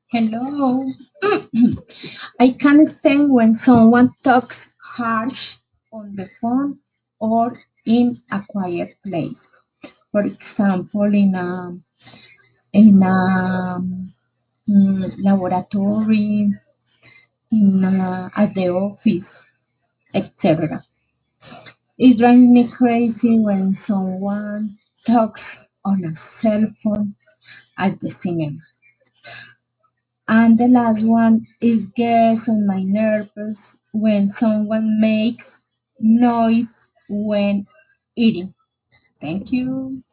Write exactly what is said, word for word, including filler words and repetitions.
Hello. I can't stand when someone talks harsh on the phone or in a quiet place. For example, in a in a mm, laboratory, in a, at the office, et cetera. It drives me crazy when someone talks on a cell phone at the cinema. And the last one is gets on my nerves when someone makes noise when eating. Thank you.